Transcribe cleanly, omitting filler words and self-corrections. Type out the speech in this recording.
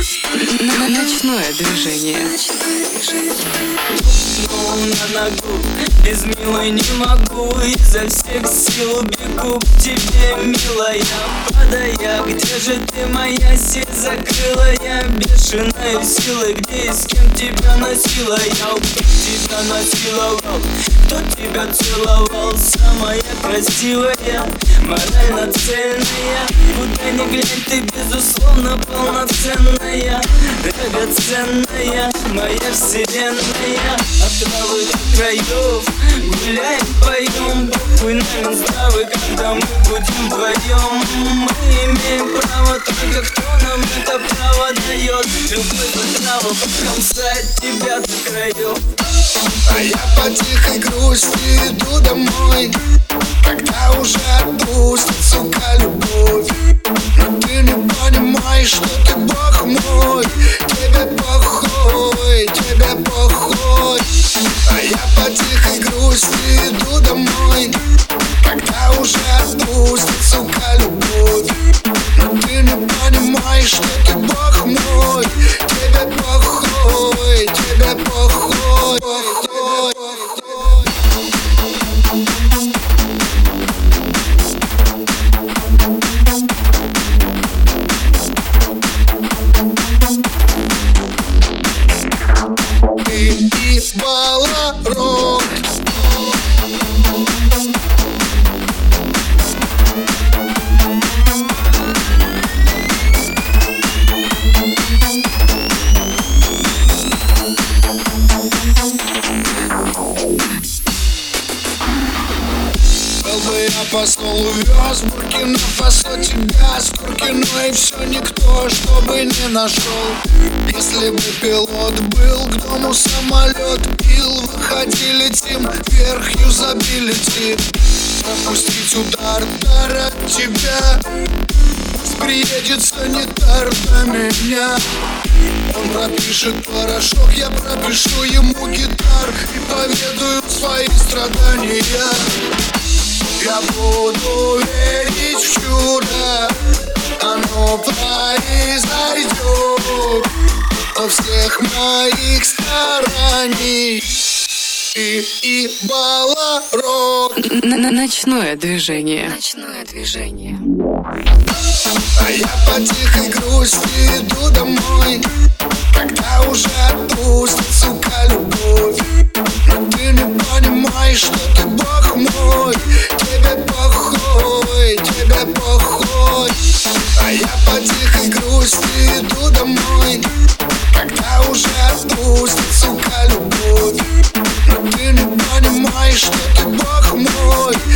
Ночное движение. На ногу, без милой не могу. Изо всех сил бегу к тебе, милая, падая. Где же ты, моя сеть закрылая? Бешеной силой, где и с кем тебя носила? Я тебя насиловал, кто тебя целовал? Самая красивая, морально цельная. Куда ни глянь, ты безусловно полноценная, драгоценная, моя вселенная. От травы до краев гуляем, поем. Бог нам здравы, когда мы будем вдвоем. Мы имеем право, только кто нам это право дает? Любовь право покромсать тебя до краев. А я по тихой грусти иду домой, когда уже отпустит, сука, любовь. Но ты не понимаешь, что ты бог мой. Тебе похуй, тебе похуй. А я по тихой грусти иду домой, когда уже отпустит, сука, любовь. Но ты не понимаешь, что ты бог мой. Тебе похуй, тебе похуй. И Баларон. Был бы я по столу вез Буркина-Фасо тебя с Куркиной. Все никто, чтобы не нашел. Если бы пилот был, к дому самолет пил. Выходи, летим вверх, юзабилити. Пропустить удар, тарать тебя. Приедет санитар на меня. Он пропишет порошок, я пропишу ему гитар и поведаю свои страдания. Я буду верить в чудо, оно произойдет во всех моих стараний. И Баларон. Ночное движение. Ночное движение. А я по тихой грусти иду домой, когда уже отпустит, сука, любовь. Но ты не понимаешь, что ты бог мой. Тебе похуй, тебе похуй. А я по тихой грусти иду домой, когда уже отпустит, сука, любовь. Но ты не понимаешь, что ты бог мой.